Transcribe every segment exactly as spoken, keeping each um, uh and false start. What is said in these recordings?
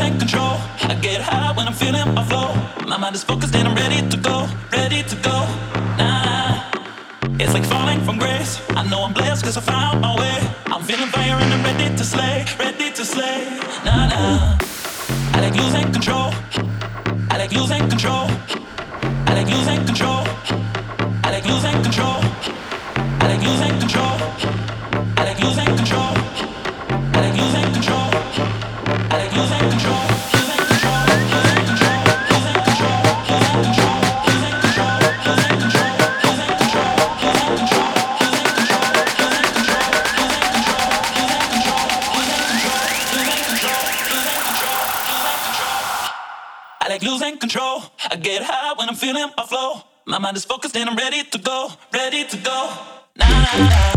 losing control. I get high when I'm feeling my flow. My mind is focused and I'm ready to go, ready to go. Nah, it's like falling from grace. I know I'm blessed cause I found my way. I'm feeling fire and I'm ready to slay, ready to slay. Nah, nah, I like losing control. I like losing control. I like losing control. I like losing control. I like losing control. I like losing control. I like losing control. I like losing control. Losing control. Losing control. Losing control. Losing control. Losing control. Losing control. Losing control. Losing control. Losing control. Losing control. Losing control. Losing control. Losing control. Losing control. Losing control. Losing control. I like losing control. I get high when I'm feeling my flow. My mind is focused and I'm ready to go, ready to go. Nah, nah, nah.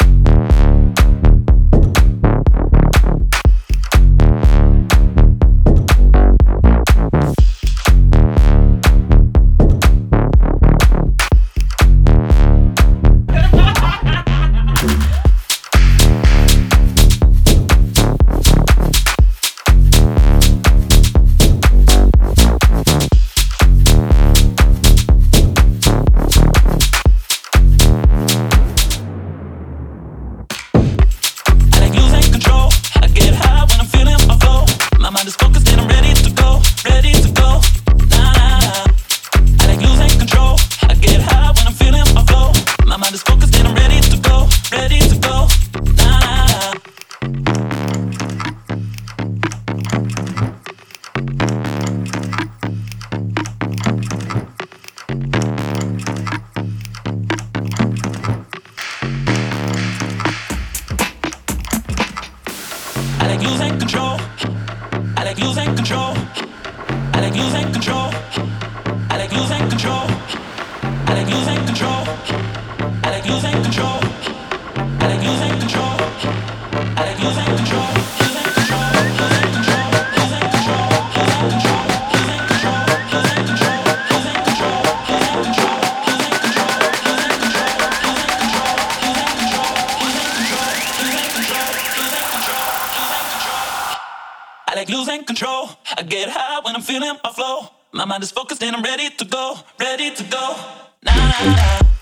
I like losing control. I get high when I'm feeling my flow. My mind is focused and I'm ready to go, ready to go. Nah, nah, nah.